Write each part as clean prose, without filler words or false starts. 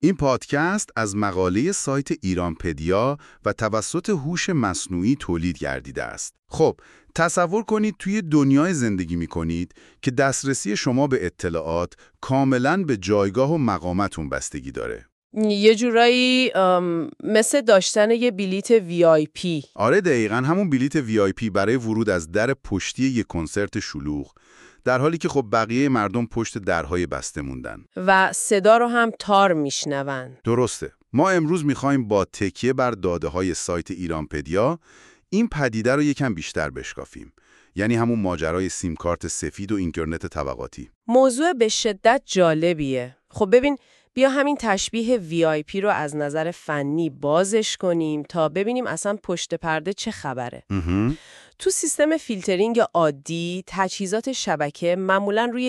این پادکست از مقاله سایت ایرانپدیا و توسط هوش مصنوعی تولید گردیده است. خب، تصور کنید توی دنیای زندگی می‌کنید که دسترسی شما به اطلاعات کاملاً به جایگاه و مقامتون بستگی داره. یه جورایی مثل داشتن یه بلیت VIP. آره دقیقاً همون بلیت VIP برای ورود از در پشتی یک کنسرت شلوغ، در حالی که خب بقیه مردم پشت درهای بسته موندن. و صدا رو هم تار میشنون. درسته. ما امروز می‌خوایم با تکیه بر داده‌های سایت ایرانپدیا این پدیده رو یکم بیشتر بشکافیم. یعنی همون ماجرای سیم کارت سفید و اینترنت طبقاتی. موضوع به شدت جالبیه. خب ببین، بیا همین تشبیه VIP رو از نظر فنی بازش کنیم تا ببینیم اصلا پشت پرده چه خبره. تو سیستم فیلترینگ عادی، تجهیزات شبکه معمولاً روی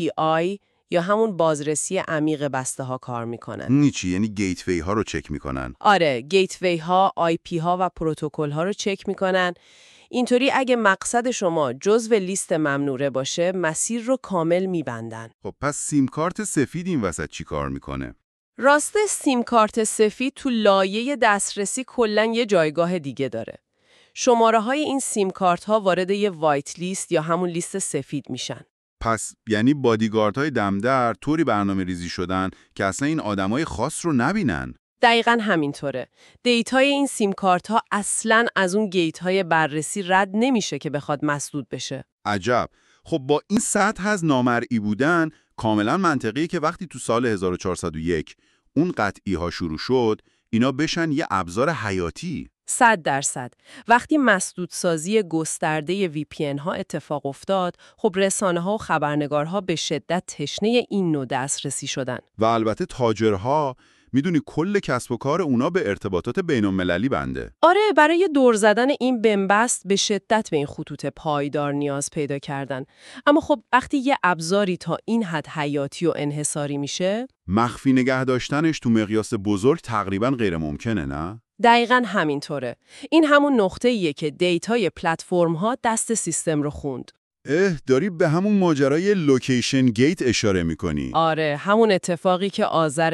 DPI یا همون بازرسی عمیق بسته ها کار میکنن. چی؟ یعنی گیتوی ها رو چک میکنن؟ آره، گیتوی ها، IP ها و پروتکل ها رو چک میکنن. اینطوری اگه مقصد شما جزو لیست ممنوعه باشه، مسیر رو کامل میبندن. خب پس سیم کارت سفید این وسط چی کار میکنه؟ راسته سیم کارت سفید تو لایه دسترسی کلاً یه جایگاه دیگه داره. شماره های این سیم کارت ها وارد یه وایت لیست یا همون لیست سفید میشن. پس یعنی بادیگاردهای دمدر طوری برنامه ریزی شدن که اصلا این آدمای خاص رو نبینن. دقیقاً همینطوره. دیتای این سیم کارت ها اصلاً از اون گیت های بررسی رد نمیشه که بخواد مسدود بشه. عجب. خب با این سطح از نامرئی بودن کاملا منطقیه که وقتی تو سال 1401 اون قطعی ها شروع شد، اینا بشن یه ابزار حیاتی. 100%. وقتی مسدودسازی گسترده VPN ها اتفاق افتاد، خب رسانه ها و خبرنگارها به شدت تشنه این نوع دسترسی شدن. و البته تاجرها، میدونی کل کسب و کار اونا به ارتباطات بین‌المللی بنده. آره، برای دور زدن این بنبست به شدت به این خطوط پایدار نیاز پیدا کردن. اما خب وقتی یه ابزاری تا این حد حیاتی و انحصاری میشه، مخفی نگه داشتنش تو مقیاس بزرگ تقریباً غیر ممکنه، نه؟ دقیقاً همینطوره. این همون نقطه‌ایه که دیتای پلتفرم‌ها دست سیستم رو خوند. داری به همون ماجرای لوکیشن گیت اشاره میکنی؟ آره، همون اتفاقی که آذر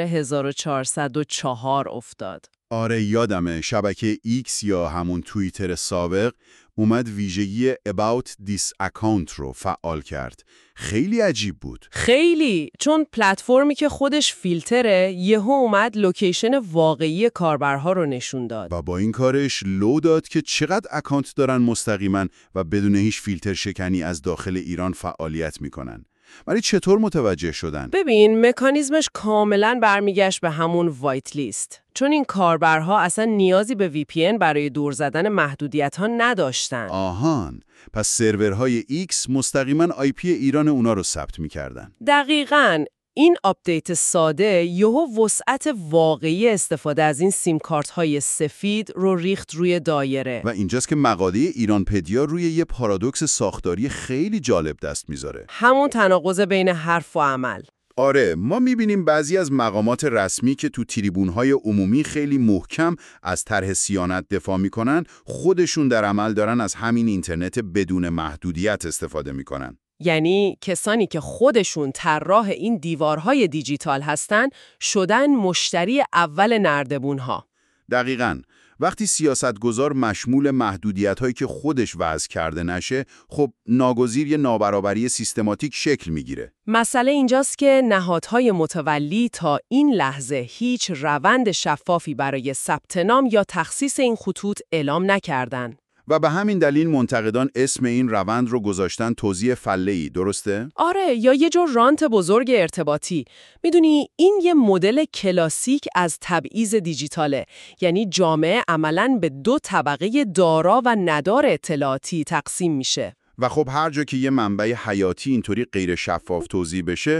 1404 افتاد. آره یادمه، شبکه ایکس یا همون توییتر سابق اومد ویژگی About This Account رو فعال کرد. خیلی عجیب بود. خیلی، چون پلتفرمی که خودش فیلتره یهو اومد لوکیشن واقعی کاربرها رو نشون داد. و با این کارش لو داد که چقدر اکانت دارن مستقیما و بدون هیچ فیلتر شکنی از داخل ایران فعالیت میکنن. ولی چطور متوجه شدن؟ ببین، مکانیزمش کاملاً برمیگشت به همون وایت لیست. چون این کاربرها اصلا نیازی به VPN برای دور زدن محدودیت‌ها نداشتن. آهان، پس سرورهای ایکس مستقیما IP ایران اونا رو ثبت میکردن. دقیقاً. این آپدیت ساده یهو وسعت واقعی استفاده از این سیم کارت های سفید رو ریخت روی دایره. و اینجاست که مقاله ایرانپدیا روی یه پارادوکس ساختاری خیلی جالب دست میذاره. همون تناقض بین حرف و عمل. آره، ما میبینیم بعضی از مقامات رسمی که تو تریبون‌های عمومی خیلی محکم از طرح صیانت دفاع میکنن، خودشون در عمل دارن از همین اینترنت بدون محدودیت استفاده میکنن. یعنی کسانی که خودشون طراح این دیوارهای دیجیتال هستن شدن مشتری اول نردبونها. دقیقاً. وقتی سیاستگزار مشمول محدودیت‌هایی که خودش وضع کرده نشه، خب ناگزیر یه نابرابری سیستماتیک شکل میگیره. مسئله اینجاست که نهادهای متولی تا این لحظه هیچ روند شفافی برای ثبت نام یا تخصیص این خطوط اعلام نکردن. و به همین دلیل منتقدان اسم این روند رو گذاشتن توزیع فله‌ای، درسته؟ آره، یا یه جور رانت بزرگ ارتباطی. میدونی این یه مدل کلاسیک از تبعیض دیجیتاله. یعنی جامعه عملاً به دو طبقه دارا و ندار اطلاعاتی تقسیم میشه. و خب هر جا که یه منبع حیاتی اینطوری غیر شفاف توزیع بشه،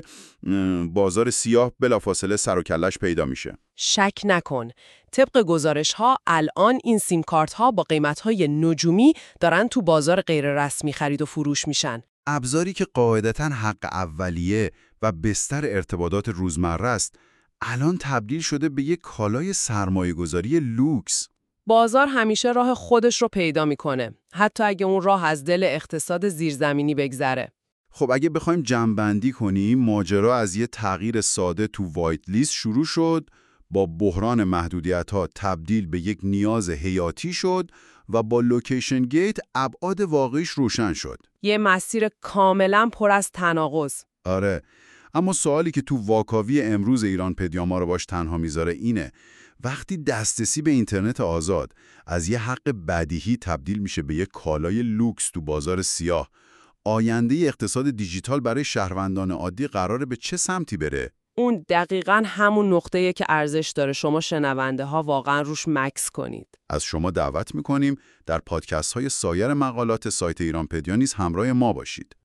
بازار سیاه بلافاصله سر و کله‌اش پیدا میشه. شک نکن. طبق گزارش‌ها الان این سیم کارت‌ها با قیمت‌های نجومی دارن تو بازار غیر رسمی خرید و فروش میشن. ابزاری که قاعدتاً حق اولیه و بستر ارتباطات روزمره است، الان تبدیل شده به یک کالای سرمایه‌گذاری لوکس. بازار همیشه راه خودش رو پیدا میکنه، حتی اگه اون راه از دل اقتصاد زیرزمینی بگذره. خب اگه بخوایم جمع‌بندی کنیم، ماجرا از یه تغییر ساده تو وایت لیست شروع شد با بحران محدودیت‌ها تبدیل به یک نیاز حیاتی شد و با لوکیشن گیت ابعاد واقعیش روشن شد. یه مسیر کاملا پر از تناقض. آره، اما سوالی که تو واکاوی امروز ایرانپدیا ما رو باش تنها میذاره اینه: وقتی دسترسی به اینترنت آزاد از یه حق بدیهی تبدیل میشه به یه کالای لوکس تو بازار سیاه، آینده اقتصاد دیجیتال برای شهروندان عادی قراره به چه سمتی بره؟ اون دقیقاً همون نقطه‌ایه که ارزش داره شما شنونده ها واقعاً روش مکس کنید. از شما دعوت میکنیم در پادکست های سایر مقالات سایت ایرانپدیا نیز همراه ما باشید.